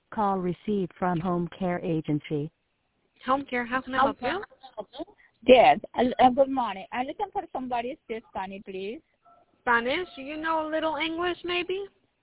Call received from Home Care Agency. Home care, how can I help you? Yes. Good morning. I'm looking for somebody to speak Spanish, please. Spanish? You know a little English, maybe?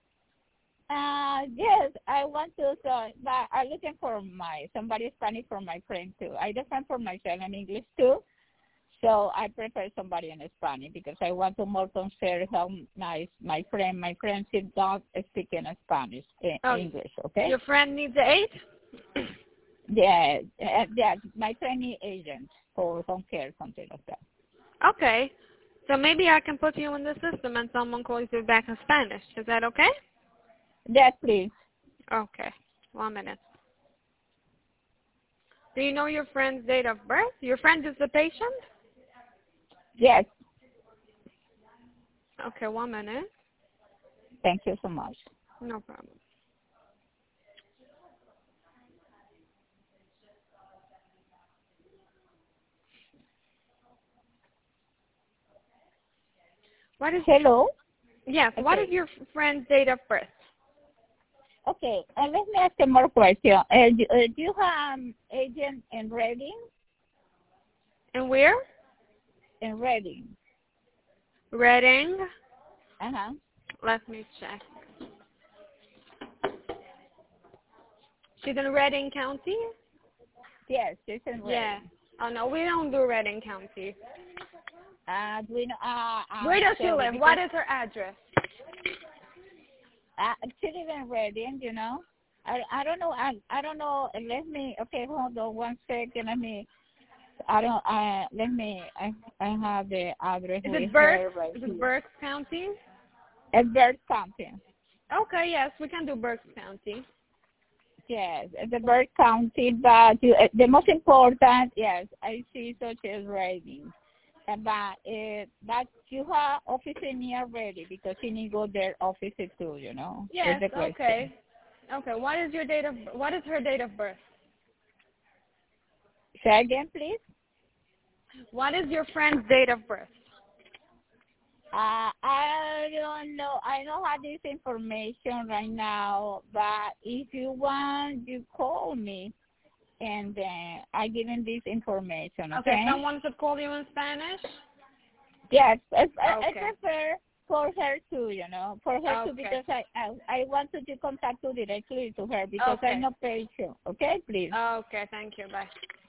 Yes, I want to, but I'm looking for somebody Spanish for my friend too. I defend for myself in English too, so I prefer somebody in Spanish because I want to more consider how nice my friend she don't speak in Spanish, English, okay? Your friend needs an aid? Yeah, my training agent for home care, something like that. Okay. So maybe I can put you in the system and someone calls you back in Spanish. Is that okay? Yes, please. Okay. 1 minute. Do you know your friend's date of birth? Your friend is the patient? Yes. Okay, 1 minute. Thank you so much. No problem. Hello? Yes, okay. What is your friend's date of birth? Okay, let me ask you more question. Do you have agent in Reading? And where? In Reading. Reading? Uh-huh. Let me check. She's in Reading County? Yes, she's in Reading. Yeah. Oh, no, we don't do Reading County. Do we know, Where does she live? What is her address? She lives in Reading, you know. I don't know. I don't know. Let me. Okay, hold on 1 second. Let me. I don't. Let me. I have the address. Is it Berks? Is it Berks County? It's Berks County. Okay. Yes, we can do Berks County. Yes, it's the Berks County. But the most important, yes, I see such as Reading. But you have office near Ready because you need to go there office too, you know. Yes. Okay. Okay. What is her date of birth? Say again, please. What is your friend's date of birth? I don't know. I don't have this information right now, but if you want, you call me, and I give them this information. Okay. Someone should call you in Spanish. Yes, I prefer for her too. You know, for her too because I wanted to contact you directly to her because I'm not patient. Okay, please. Okay. Thank you. Bye.